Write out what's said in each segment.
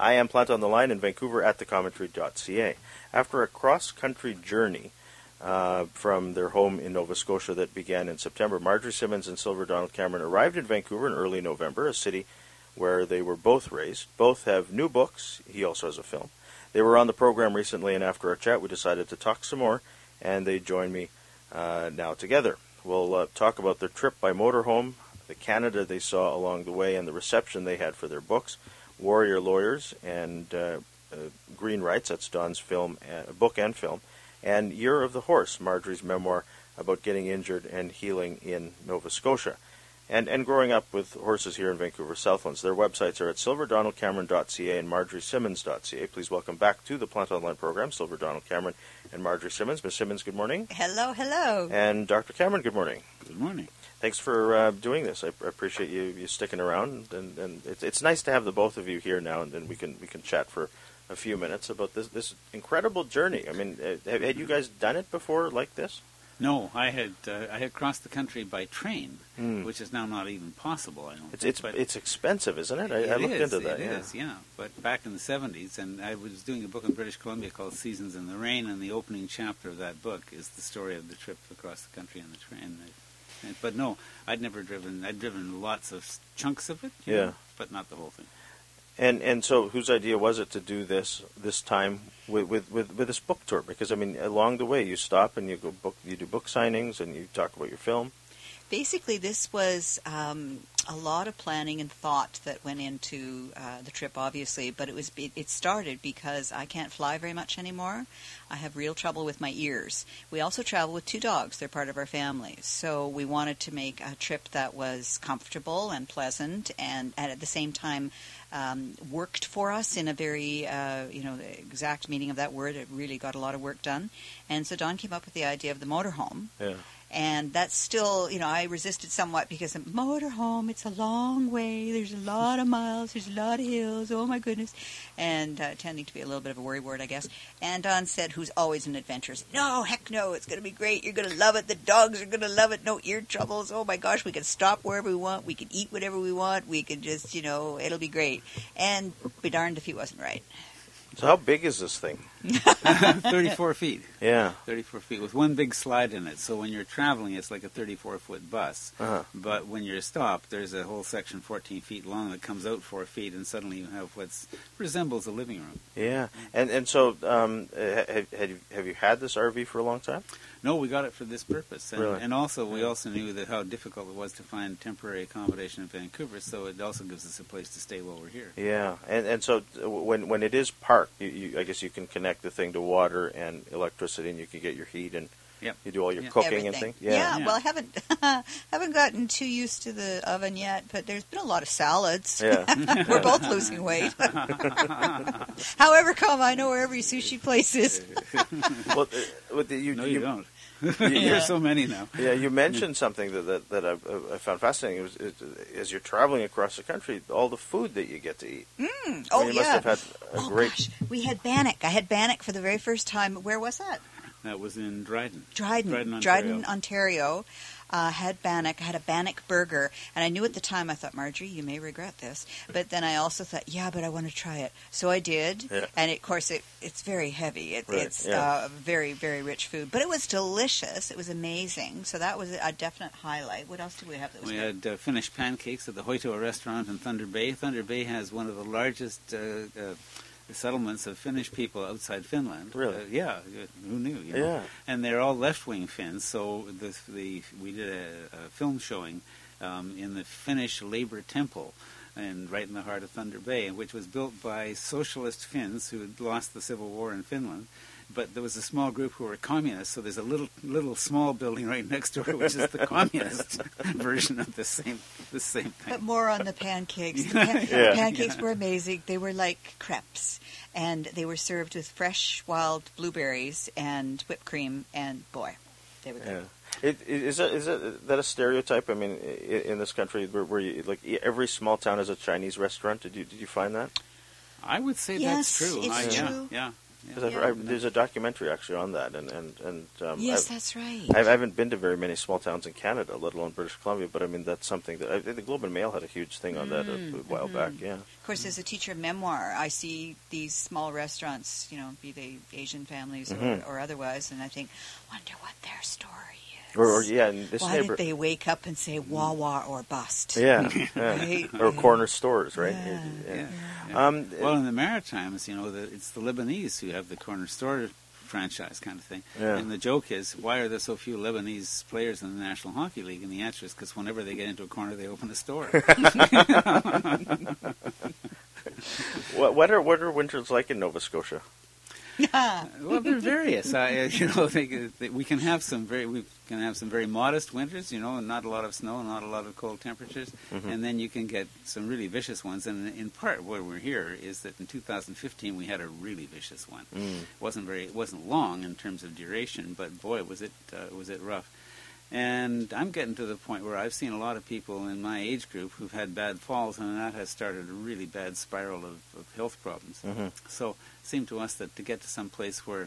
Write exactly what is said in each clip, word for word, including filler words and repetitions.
I am Plant on the Line in Vancouver at the commentary dot c a. After a cross-country journey uh, from their home in Nova Scotia that began in September, Marjorie Simmons and Silver Donald Cameron arrived in Vancouver in early November, a city where they were both raised. Both have new books. He also has a film. They were on the program recently, and after our chat, we decided to talk some more, and they join me uh, now together. We'll uh, talk about their trip by motorhome, the Canada they saw along the way, and the reception they had for their books, Warrior Lawyers, and uh, uh, Green Rights, that's Don's film, uh, book and film, and Year of the Horse, Marjorie's memoir about getting injured and healing in Nova Scotia, and and growing up with horses here in Vancouver Southlands. Their websites are at silver donald cameron dot c a and marjorie simmons dot c a. Please welcome back to the Plant Online program, Silver Donald Cameron and Marjorie Simmons. Miz Simmons, good morning. Hello, hello. And Doctor Cameron, good morning. Good morning. Thanks for uh, doing this. I, I appreciate you, you sticking around, and, and it's, it's nice to have the both of you here now, and then we can we can chat for a few minutes about this this incredible journey. I mean, uh, had you guys done it before like this? No, I had uh, I had crossed the country by train, mm. which is now not even possible. I don't. It's think, it's, but it's expensive, isn't it? I, it I looked is, into that. It yeah. is, yeah. But back in the seventies, and I was doing a book in British Columbia called Seasons in the Rain, and the opening chapter of that book is the story of the trip across the country on the train. I, but no, I'd never driven. I'd driven lots of chunks of it, yeah, know, but not the whole thing. And and so, whose idea was it to do this this time with, with, with, with this book tour? Because I mean, along the way, you stop and you go book, you do book signings, and you talk about your film. Basically, this was um, a lot of planning and thought that went into uh, the trip, obviously. But it was it, it started because I can't fly very much anymore. I have real trouble with my ears. We also travel with two dogs. They're part of our family. So we wanted to make a trip that was comfortable and pleasant, and, and at the same time um, worked for us in a very, uh, you know, the exact meaning of that word. It really got a lot of work done. And so Don came up with the idea of the motorhome. Yeah. And that's still, you know, I resisted somewhat because a motorhome, it's a long way. There's a lot of miles. There's a lot of hills. Oh, my goodness. And uh, tending to be a little bit of a worry word, I guess. And Don said, who's always an adventurer, no, heck no, it's going to be great. You're going to love it. The dogs are going to love it. No ear troubles. Oh, my gosh, we can stop wherever we want. We can eat whatever we want. We can just, you know, it'll be great. And be darned if he wasn't right. So how big is this thing? thirty-four feet. Yeah. thirty-four feet with one big slide in it. So when you're traveling, it's like a thirty-four foot bus. Uh-huh. But when you're stopped, there's a whole section fourteen feet long that comes out four feet, and suddenly you have what resembles a living room. Yeah. And and so um, have, have, you, have you had this R V for a long time? No, we got it for this purpose. And, really? and also, we also knew that how difficult it was to find temporary accommodation in Vancouver, so it also gives us a place to stay while we're here. Yeah. And and so when when it is parked, you, you, I guess you can connect the thing to water and electricity, and you can get your heat, and yep. you do all your yeah. cooking Everything. and things. Yeah. Yeah. yeah, well, I haven't haven't gotten too used to the oven yet, but there's been a lot of salads. Yeah. We're both losing weight. However, come, I know where every sushi place is. Well, uh, with the, you, no, you, you don't. Yeah. There's so many now. Yeah, you mentioned something that that, that I, I found fascinating. It was, it, as you're traveling across the country, all the food that you get to eat. Mm. I mean, Oh, you yeah. must have had a oh, great... gosh. We had bannock. I had bannock for the very first time. Where was that? That was in Dryden. Dryden. Dryden, Ontario. Dryden, Ontario. Uh, had bannock. I had a bannock burger. And I knew at the time, I thought, Marjorie, you may regret this. But then I also thought, yeah, but I want to try it. So I did. Yeah. And, it, of course, it, it's very heavy. It, Right, It's yeah. uh, very, very rich food. But it was delicious. It was amazing. So that was a definite highlight. What else did we have that was We good? had uh, Finnish pancakes at the Hoitoa restaurant in Thunder Bay. Thunder Bay has one of the largest uh, uh, settlements of Finnish people outside Finland. Really? Uh, yeah. Who knew? You know? Yeah. And they're all left-wing Finns. So the, the we did a, a film showing um, in the Finnish Labor Temple, and right in the heart of Thunder Bay, which was built by socialist Finns who had lost the Civil War in Finland. But there was a small group who were communists, so there's a little, little small building right next door, which is the communist version of the same, the same thing. But more on the pancakes. The pan- Yeah. pancakes Yeah. were amazing. They were like crepes, and they were served with fresh wild blueberries and whipped cream. And boy, they were good. Yeah. It, it, is, that, is that, that a stereotype? I mean, in, in this country, where, where you, like every small town has a Chinese restaurant. Did you did you find that? I would say Yes, that's true. it's I, yeah, true. Yeah. yeah. 'Cause I've- Yeah. I've- there's a documentary actually on that, and and and um, Yes, I've, that's right. I've, I haven't been to very many small towns in Canada, let alone British Columbia. But I mean, that's something that I, the Globe and Mail had a huge thing on that a, Mm, a while mhm. back. Yeah, Of course, as a teacher of memoir, I see these small restaurants, you know, be they Asian families Mhm. or, or otherwise, and I think, wonder what their story is. or, or yeah, in this Why neighbor, did they wake up and say Wawa or bust? yeah, yeah. Right? or corner stores, right? Yeah. Yeah, yeah. Um, Well, in the Maritimes, you know, the, it's the Lebanese who have the corner store franchise kind of thing. Yeah. And the joke is, why are there so few Lebanese players in the National Hockey League? And the answer is because whenever they get into a corner, they open a store. what, what are what are winters like in Nova Scotia? Well, they're various. I, you know, they, they, we can have some very we can have some very modest winters, you know, and not a lot of snow, not a lot of cold temperatures, Mhm. and then you can get some really vicious ones. And in part, where we're here is that in two thousand fifteen we had a really vicious one. Mm. It wasn't very, it wasn't long in terms of duration, but boy, was it uh, was it rough. And I'm getting to the point where I've seen a lot of people in my age group who've had bad falls, and that has started a really bad spiral of, of health problems. Mm-hmm. So it seemed to us that to get to some place where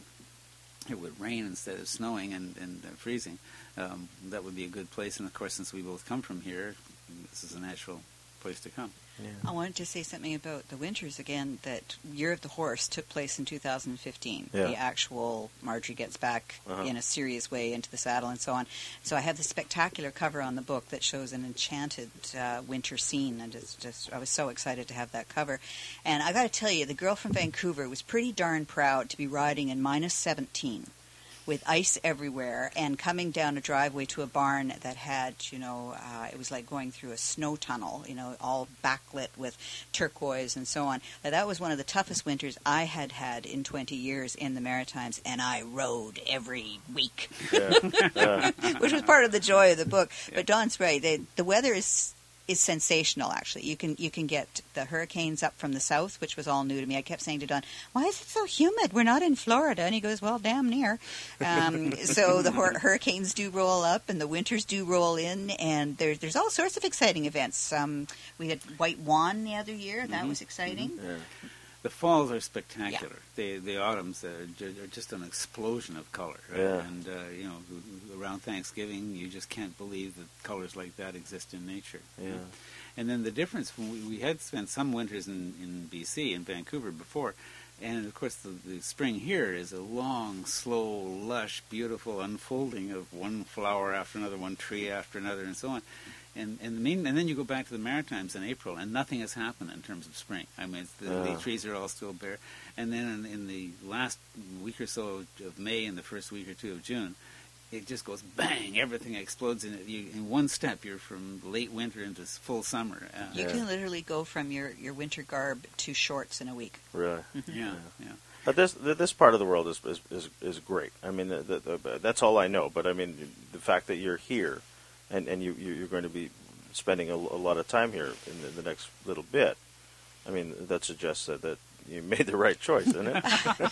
it would rain instead of snowing and, and uh, freezing, um, that would be a good place. And of course, since we both come from here, this is a natural place to come. I wanted to say something about the winters again, that Year of the Horse took place in two thousand fifteen. Yeah. The actual Marjorie gets back Uh-huh. in a serious way into the saddle and so on. So I have this spectacular cover on the book that shows an enchanted uh, winter scene, and it's just I was so excited to have that cover. And I got to tell you, the girl from Vancouver was pretty darn proud to be riding in minus seventeen. With ice everywhere, and coming down a driveway to a barn that had, you know, uh, it was like going through a snow tunnel, you know, all backlit with turquoise and so on. Now, that was one of the toughest winters I had had in twenty years in the Maritimes, and I rode every week, Yeah. Yeah. which was part of the joy of the book. But Don's right; they, the weather is is sensational. Actually, you can you can get the hurricanes up from the south, which was all new to me. I kept saying to Don, "Why is it so humid? We're not in Florida." And he goes, "Well, damn near." Um, so the hur- hurricanes do roll up, and the winters do roll in, and there's there's all sorts of exciting events. Um, we had White Wan the other year; that Mhm. was exciting. Yeah. The falls are spectacular. The the autumns are, ju- are just an explosion of color. Right? Yeah. And uh, you know, around Thanksgiving, you just can't believe that colors like that exist in nature. Yeah. And then the difference, when we, we had spent some winters in, in B C, in Vancouver before, and of course the, the spring here is a long, slow, lush, beautiful unfolding of one flower after another, one tree after another, and so on. And and, the main, and then you go back to the Maritimes in April, and nothing has happened in terms of spring. I mean, it's the, the Ah. trees are all still bare. And then in, in the last week or so of May and the first week or two of June, it just goes bang, everything explodes in it. You, in one step, you're from late winter into s- full summer. Uh, You Yeah. can literally go from your, your winter garb to shorts in a week. Really. yeah, yeah. But this th- this part of the world is is, is, is great. I mean, the, the, the, that's all I know. But I mean, the fact that you're here, and and you you- you're going to be spending a, a lot of time here in the, the next little bit. I mean, that suggests that, that you made the right choice, isn't it?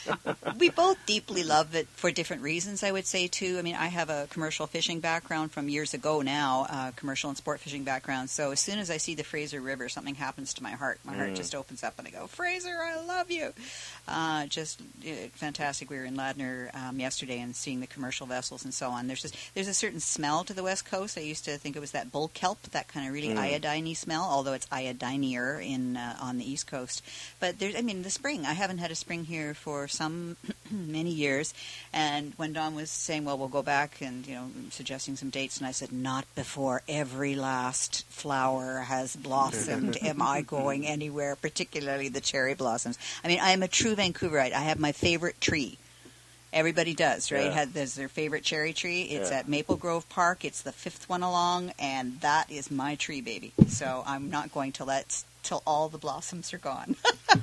We both deeply love it for different reasons, I would say, too. I mean, I have a commercial fishing background from years ago now, uh, commercial and sport fishing background. So as soon as I see the Fraser River, something happens to my heart. My heart Mm. just opens up and I go, Fraser, I love you. Uh, just uh, fantastic. We were in Ladner um, yesterday and seeing the commercial vessels and so on. There's just, there's a certain smell to the West Coast. I used to think it was that bull kelp, that kind of really Mm. iodine-y smell, although it's iodinier in uh, on the East Coast. But there's, I mean, the spring. I haven't had a spring here for some many years. And when Don was saying, well, we'll go back and, you know, suggesting some dates, and I said, not before every last flower has blossomed am I going anywhere, particularly the cherry blossoms. I mean, I am a true Vancouverite. I have my favorite tree. Everybody does, right? Yeah. Had, there's their favorite cherry tree. It's Yeah. at Maple Grove Park. It's the fifth one along, and that is my tree, baby. So I'm not going to let till all the blossoms are gone.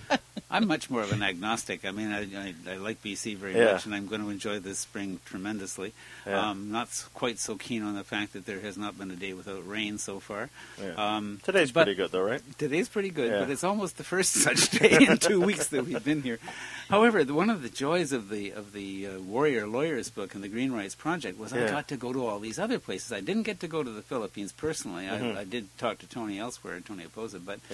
I'm much more of an agnostic. I mean, I, I, I like B C very Yeah. much, and I'm going to enjoy this spring tremendously. Yeah. Um, not s- quite so keen on the fact that there has not been a day without rain so far. Yeah. Um, Today's but pretty good, though, right? Today's pretty good, Yeah. but it's almost the first such day in two weeks that we've been here. However, the, one of the joys of the of the uh, Warrior Lawyers book and the Green Rights Project was I Yeah. got to go to all these other places. I didn't get to go to the Philippines personally. Mhm. I, I did talk to Tony elsewhere, Tony Oposa, but Yeah.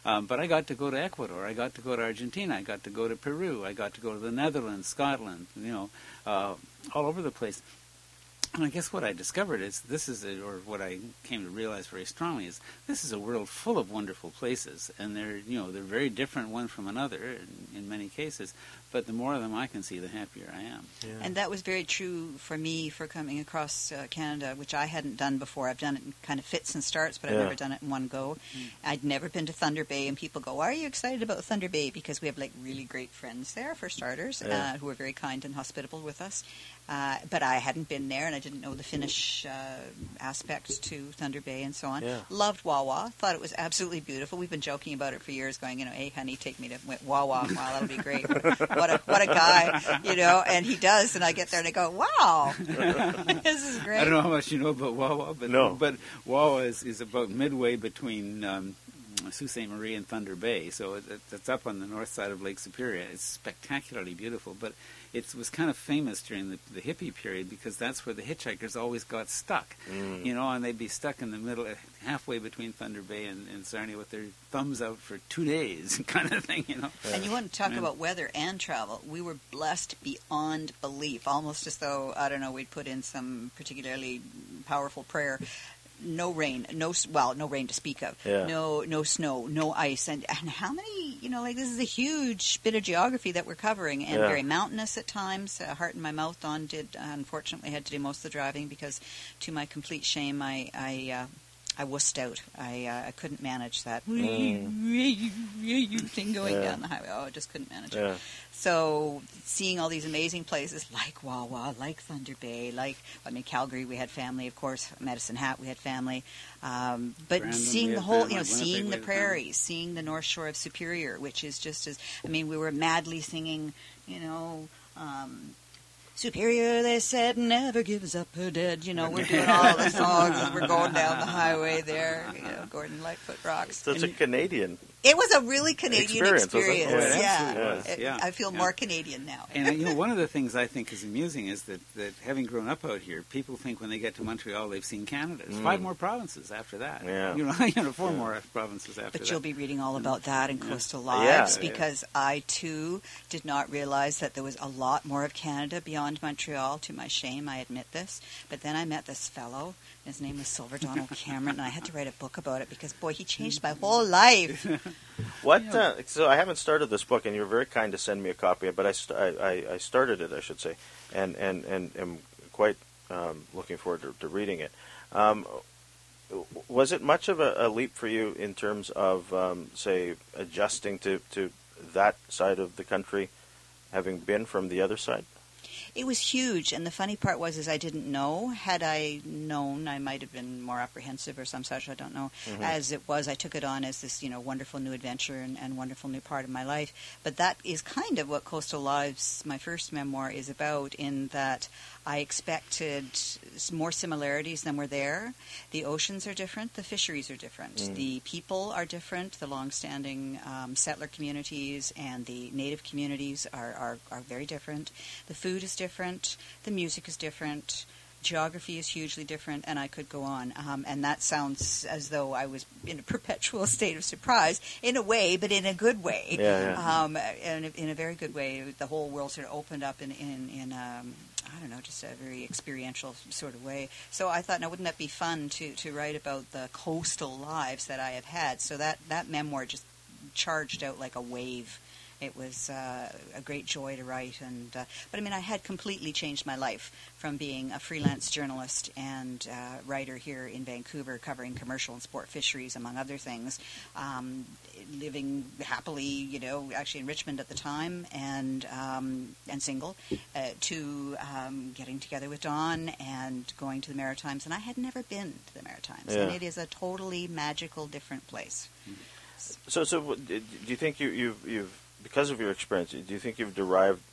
Um, but I got to go to Ecuador. I got to go to Argentina. I got to go to Peru. I got to go to the Netherlands, Scotland, you know, uh, all over the place. And I guess what I discovered is this is, a, or what I came to realize very strongly is this is a world full of wonderful places, and they're, you know, they're very different one from another in, in many cases. But the more of them I can see, the happier I am. Yeah. And that was very true for me for coming across uh, Canada, which I hadn't done before. I've done it in kind of fits and starts, but I've yeah. never done it in one go. Mm. I'd never been to Thunder Bay, and people go, "Why are you excited about Thunder Bay?" Because we have like really great friends there, for starters, yeah. uh, who are very kind and hospitable with us. Uh, but I hadn't been there, and I didn't know the Finnish uh, aspects to Thunder Bay and so on. Yeah. Loved Wawa. Thought it was absolutely beautiful. We've been joking about it for years, going, you know, hey, honey, take me to Wawa. Wow, that'll be great. What a what a guy, you know. And he does, and I get there and I go, wow, this is great. I don't know how much you know about Wawa, but no. but Wawa is, is about midway between um, Sault Ste. Marie and Thunder Bay, so it, it's up on the north side of Lake Superior. It's spectacularly beautiful, but it was kind of famous during the, the hippie period because that's where the hitchhikers always got stuck, mm. you know, and they'd be stuck in the middle, halfway between Thunder Bay and, and Sarnia with their thumbs out for two days, kind of thing, you know. Yeah. And you want to talk and, about weather and travel. We were blessed beyond belief, almost as though, I don't know, we'd put in some particularly powerful prayer. No rain, no well, no rain to speak of. Yeah. No, no snow, no ice, and and how many? You know, like this is a huge bit of geography that we're covering, and yeah. very mountainous at times. Uh, Heart in My Mouth. Dawn did uh, unfortunately had to do most of the driving because, to my complete shame, I I uh, I wussed out. I uh, I couldn't manage that mm. thing going yeah. down the highway. Oh, I just couldn't manage yeah. it. So seeing all these amazing places like Wawa, like Thunder Bay, like, I mean, Calgary, we had family, of course. Medicine Hat, we had family. Um, but Brandon, seeing the whole, you know, Winnipeg, seeing the prairies, family. seeing the North Shore of Superior, which is just as, I mean, we were madly singing, you know, um, Superior, they said, never gives up her dead. You know, we're doing all the songs as we're going down the highway there. You know, Gordon Lightfoot rocks. So it's a Canadian. It was a really Canadian experience. experience. Oh, it yeah, absolutely was. It- Yeah. I feel Yeah. more Canadian now. And you know, one of the things I think is amusing is that, that having grown up out here, people think when they get to Montreal they've seen Canada. There's Mm. five more provinces after that. Yeah. You know, you know, four Yeah. more provinces after But that. you'll be reading all about that in Yeah. Coastal Yeah. Lives Yeah. because I, too, did not realize that there was a lot more of Canada beyond Montreal. To my shame, I admit this. But then I met this fellow. His name was Silver Donald Cameron, and I had to write a book about it because, boy, he changed my whole life. What? Uh, so I haven't started this book, and you were very kind to send me a copy. But I, st- I, I, I started it, I should say, and and and am quite um, looking forward to, to reading it. Um, was it much of a, a leap for you in terms of, um, say, adjusting to, to that side of the country, having been from the other side? It was huge, and the funny part was is I didn't know. Had I known, I might have been more apprehensive or some such, I don't know. Mm-hmm. As it was, I took it on as this, you know, wonderful new adventure and, and wonderful new part of my life. But that is kind of what Coastal Lives, my first memoir, is about, in that I expected more similarities than were there. The oceans are different, the fisheries are different, Mm. the people are different, the long-standing um, settler communities and the native communities are, are, are very different. The food is different, the music is different, geography is hugely different, and I could go on. Um, and that sounds as though I was in a perpetual state of surprise, in a way, but in a good way. Yeah, yeah. Um, in, a, in a very good way. The whole world sort of opened up in, in, in um, I don't know, just a very experiential sort of way. So I thought, now, wouldn't that be fun to, to write about the coastal lives that I have had? So that, that memoir just charged out like a wave. It was uh, a great joy to write, and uh, but I mean, I had completely changed my life from being a freelance journalist and uh, writer here in Vancouver, covering commercial and sport fisheries, among other things. Um, living happily, you know, actually in Richmond at the time, and um, and single, uh, to um, getting together with Dawn and going to the Maritimes, and I had never been to the Maritimes, Yeah. and it is a totally magical, different place. So, so what- do you think you, you've, you've, because of your experience, do you think you've derived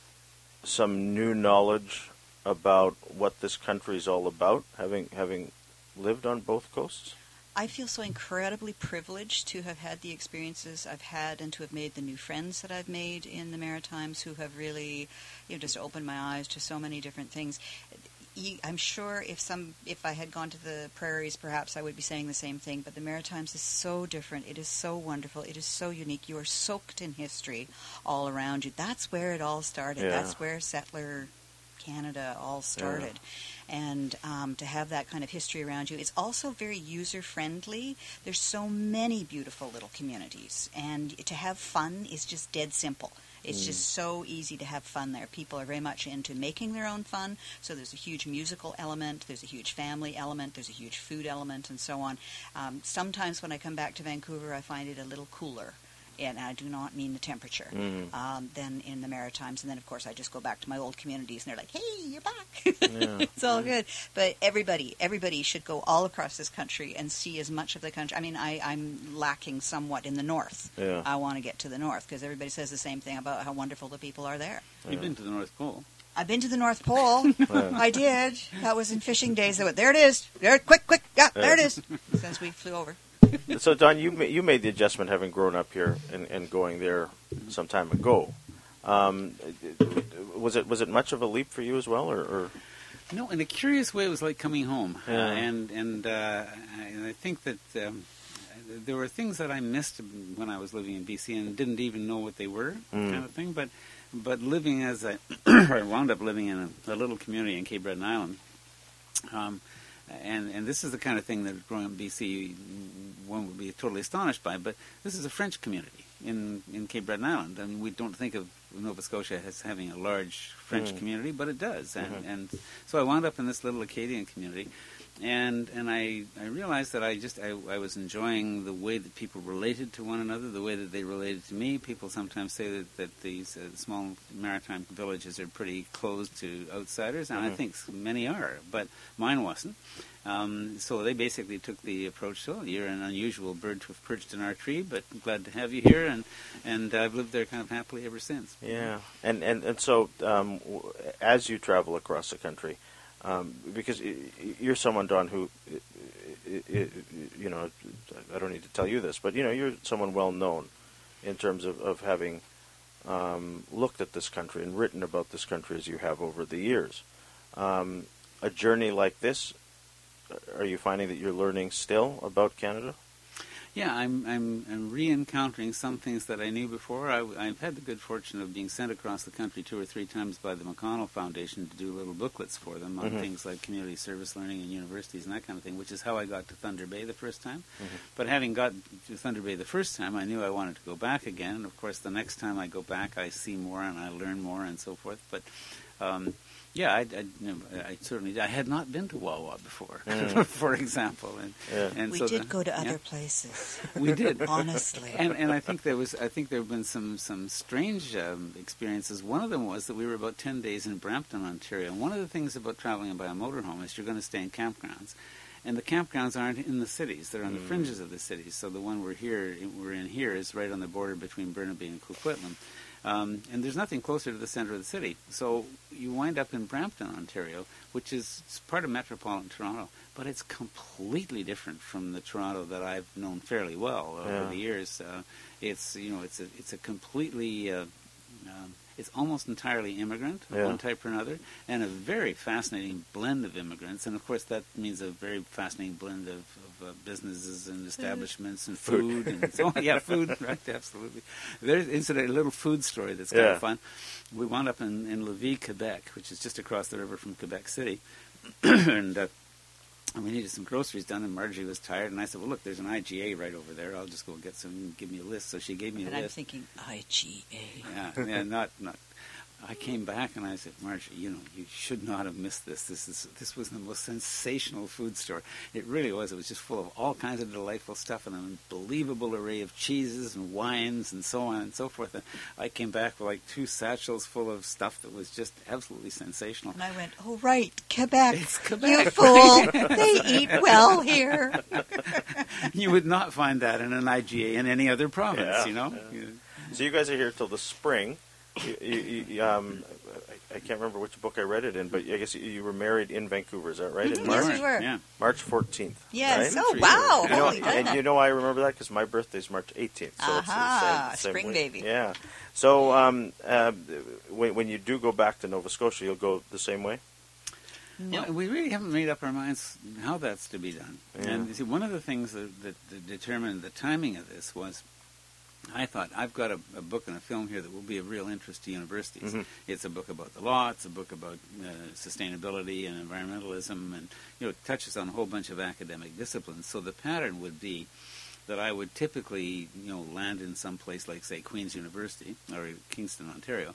some new knowledge about what this country is all about, having having lived on both coasts? I feel so incredibly privileged to have had the experiences I've had and to have made the new friends that I've made in the Maritimes, who have really, you know, just opened my eyes to so many different things. you, I'm sure if some if I had gone to the prairies, perhaps I would be saying the same thing. But the Maritimes is so different. It is so wonderful. It is so unique. You are soaked in history all around you. That's where it all started. Yeah. That's where settler Canada all started. Yeah. And um, to have that kind of history around you, it's also very user-friendly. There's so many beautiful little communities. And to have fun is just dead simple. It's mm. just so easy to have fun there. People are very much into making their own fun. So there's a huge musical element. There's a huge family element. There's a huge food element and so on. Um, sometimes when I come back to Vancouver, I find it a little cooler. And I do not mean the temperature, mm. um, than in the Maritimes. And then, of course, I just go back to my old communities, and they're like, hey, you're back. Yeah. It's all good. But everybody, everybody should go all across this country and see as much of the country. I mean, I, I'm lacking somewhat in the north. Yeah. I want to get to the north, because everybody says the same thing about how wonderful the people are there. You've yeah. been to the North Pole. I've been to the North Pole. Yeah. I did. That was in fishing days. They went, there it is. There, quick, quick. Yeah, yeah. There it is. Since we flew over. So, Don, you you made the adjustment having grown up here and, and going there some time ago. Um, was it was it much of a leap for you as well, or? or? No, in a curious way, it was like coming home, yeah. uh, and and, uh, and I think that um, there were things that I missed when I was living in B C and didn't even know what they were, mm. kind of thing. But but living as I, I wound up living in a, a little community in Cape Breton Island. Um, And and this is the kind of thing that growing up in B C one would be totally astonished by. But this is a French community in, in Cape Breton Island. I mean, we don't think of Nova Scotia as having a large French mm. community, but it does. And, mm-hmm. and so I wound up in this little Acadian community. And and I, I realized that I just I, I was enjoying the way that people related to one another, the way that they related to me. People sometimes say that, that these uh, small maritime villages are pretty closed to outsiders, and mm-hmm. I think many are, but mine wasn't. Um, so they basically took the approach, so you're an unusual bird to have perched in our tree, but glad to have you here, and, and I've lived there kind of happily ever since. Yeah, and, and, and so um, as you travel across the country, Um, because you're someone, Don, who, you know, I don't need to tell you this, but, you know, you're someone well known in terms of, of having um, looked at this country and written about this country as you have over the years. Um, a journey like this, are you finding that you're learning still about Canada? Yeah, I'm I'm, I'm re-encountering some things that I knew before. I, I've had the good fortune of being sent across the country two or three times by the McConnell Foundation to do little booklets for them on mm-hmm. things like community service learning and universities and that kind of thing, which is how I got to Thunder Bay the first time. Mm-hmm. But having got to Thunder Bay the first time, I knew I wanted to go back again. And, of course, the next time I go back, I see more and I learn more and so forth. But... Um, Yeah, I, I, I certainly I had not been to Wawa before, mm. for example, and, yeah. and we so did the, go to yeah. other places. We did, honestly, and and I think there was I think there have been some some strange um, experiences. One of them was that we were about ten days in Brampton, Ontario, and one of the things about traveling by a motorhome is you're going to stay in campgrounds, and the campgrounds aren't in the cities; they're on the mm. fringes of the cities. So the one we're here we're in here is right on the border between Burnaby and Coquitlam. Um, and there's nothing closer to the center of the city. So you wind up in Brampton, Ontario, which is part of metropolitan Toronto, but it's completely different from the Toronto that I've known fairly well over yeah. the years. Uh, it's you know it's a it's a completely uh, um, it's almost entirely immigrant of yeah. one type or another, and a very fascinating blend of immigrants. And of course, that means a very fascinating blend of, of uh, businesses and establishments and food, food. and so on. Yeah, food, right? Absolutely. There's incidentally a little food story that's kind yeah. of fun. We wound up in, in Lévis, Quebec, which is just across the river from Quebec City, and. Uh, And we needed some groceries done, and Marjorie was tired, and I said, well, look, there's an I G A right over there. I'll just go get some and give me a list. So she gave me and a I'm list. And I'm thinking, I G A. Yeah, yeah, not, not. I came back, and I said, Marjorie, you know, you should not have missed this. This is this was the most sensational food store. It really was. It was just full of all kinds of delightful stuff and an unbelievable array of cheeses and wines and so on and so forth. And I came back with like two satchels full of stuff that was just absolutely sensational. And I went, oh, right, Quebec. It's Quebec. You fool. They eat well here. You would not find that in an I G A in any other province, yeah, you know? Yeah. So you guys are here till the spring. You, you, you, um, I, I can't remember which book I read it in, but I guess you, you were married in Vancouver. Is that right? Mm-hmm. In March? Yes, we were. Yeah. March fourteenth. Yes. Right? Oh, wow. You know, Holy and you know I remember that because my birthday's March eighteenth. So Aha, it's the same, same spring week. baby. Yeah. So um, uh, when, when you do go back to Nova Scotia, you'll go the same way? No. Well, we really haven't made up our minds how that's to be done. Yeah. And you see, one of the things that, that, that determined the timing of this was, I thought, I've got a, a book and a film here that will be of real interest to universities. Mm-hmm. It's a book about the law. It's a book about uh, sustainability and environmentalism, and you know, it touches on a whole bunch of academic disciplines. So the pattern would be that I would typically, you know, land in some place like, say, Queen's University or Kingston, Ontario.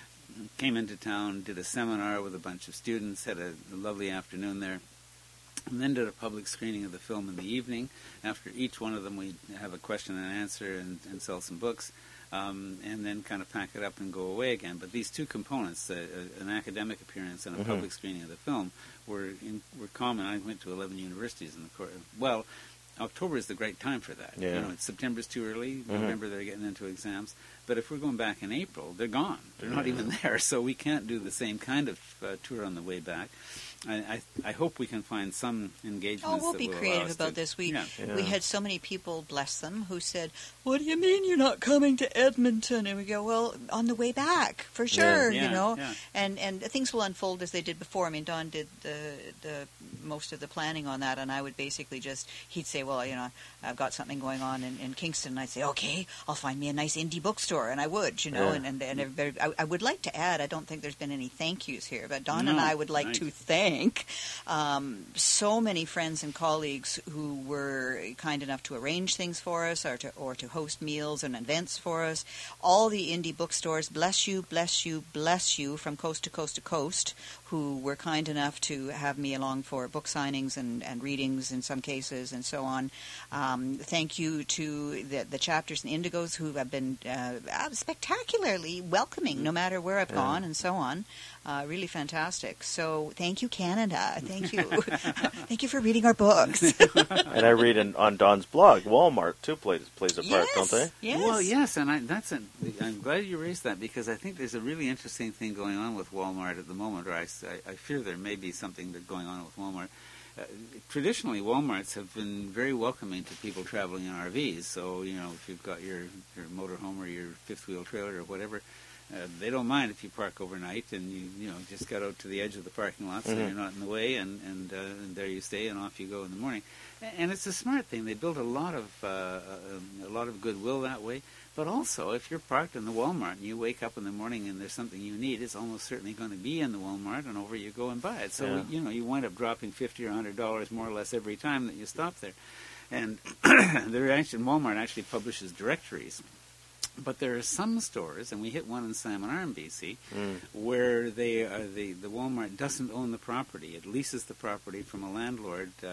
Came into town, did a seminar with a bunch of students, had a, a lovely afternoon there, and then did a public screening of the film in the evening. After each one of them, we'd have a question and answer and, and sell some books, um, and then kind of pack it up and go away again. But these two components, uh, uh, an academic appearance and a Mm-hmm. public screening of the film, were in, were common. I went to eleven universities in the course. Well, October is the great time for that. Yeah. You know, it's September's too early. Mm-hmm. November they're getting into exams. But if we're going back in April, they're gone. They're not even there. So we can't do the same kind of uh, tour on the way back. I, I, I hope we can find some engagements. Oh, we'll that be will allow creative us about to, this. We yeah. Yeah. we had so many people, bless them, who said, "What do you mean you're not coming to Edmonton?" And we go, "Well, on the way back, for sure, Yeah, you know." yeah. And and things will unfold as they did before. I mean, Don did the the most of the planning on that, and I would basically just he'd say, "Well, you know, I've got something going on in, in Kingston," and I'd say, "Okay, I'll find me a nice indie bookstore," and I would, you know, Yeah. and and, and everybody, I, I would like to add, I don't think there's been any thank yous here, but Don and No, I would like nice. to thank um, so many friends and colleagues who were kind enough to arrange things for us or to or to host meals and events for us. All the indie bookstores, bless you, bless you, bless you, from coast to coast to coast, who were kind enough to have me along for book signings and, and readings in some cases and so on. Um, thank you to the, the chapters and Indigos who have been uh, spectacularly welcoming no matter where I've Yeah. gone and so on. Uh, really fantastic. So thank you, Canada. Thank you. Thank you for reading our books. And I read in, on Don's blog, Walmart too plays plays a part, yes. don't they? Yes. Well, yes, and I, that's a, I'm glad you raised that because I think there's a really interesting thing going on with Walmart at the moment, or I, I, I fear there may be something that going on with Walmart. Uh, traditionally, Walmarts have been very welcoming to people traveling in R Vs. So, you know, if you've got your, your motorhome or your fifth-wheel trailer or whatever, uh, they don't mind if you park overnight and you, you know, just got out to the edge of the parking lot so Mhm. you're not in the way, and, and, uh, and there you stay, and off you go in the morning. And it's a smart thing. They built a lot of uh, a lot of goodwill that way. But also, if you're parked in the Walmart and you wake up in the morning and there's something you need, it's almost certainly going to be in the Walmart, and over you go and buy it. So Yeah. you know you wind up dropping fifty or a hundred dollars more or less every time that you stop there. And there actually Walmart actually publishes directories. But there are some stores, and we hit one in Salmon Arm, B C, Mm. where they uh, the the Walmart doesn't own the property; it leases the property from a landlord, uh,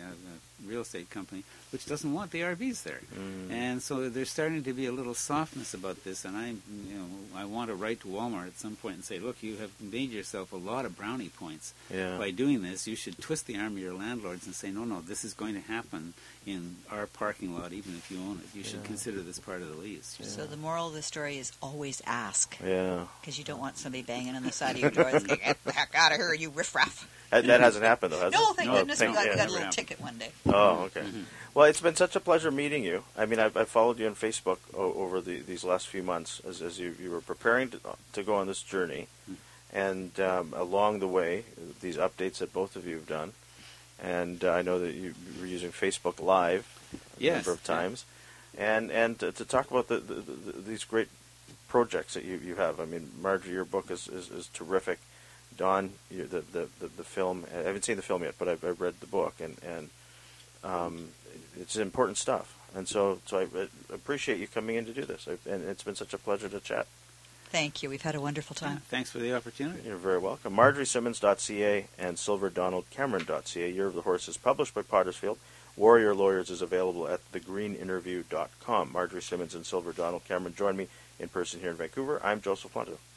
a real estate company, which doesn't want the R Vs there. Mm. And so there's starting to be a little softness about this. And I, you know, I want to write to Walmart at some point and say, look, you have made yourself a lot of brownie points Yeah. by doing this. You should twist the arm of your landlords and say, no, no, this is going to happen in our parking lot, even if you own it. You should Yeah. consider this part of the lease. So the moral of the story is always ask, Yeah. because you don't want somebody banging on the side of your door and saying, "Get the heck out of here, you riffraff." That, that hasn't happened, though, has No, it? thank Oh, goodness we thank- got, yeah. we got a never little happened. ticket one day. Oh, okay. Well, it's been such a pleasure meeting you. I mean, I've, I've followed you on Facebook o- over the, these last few months as, as you, you were preparing to, to go on this journey. And um, along the way, these updates that both of you have done. And uh, I know that you were using Facebook Live a Yes, number of yeah. times. And and to, to talk about the, the, the, these great projects that you, you have. I mean, Marjorie, your book is, is, is terrific. Don, you, the, the, the, the film, I haven't seen the film yet, but I've, I've read the book, and, and um, it's important stuff. And so, so I, I appreciate you coming in to do this, I, and it's been such a pleasure to chat. Thank you. We've had a wonderful time. Thanks for the opportunity. You're very welcome. Marjorie Simmons dot C A and Silver Donald Cameron dot C A. Year of the Horse is published by Pottersfield. Warrior Lawyers is available at the green interview dot com. Marjorie Simmons and Silver Donald Cameron join me in person here in Vancouver. I'm Joseph Quanto.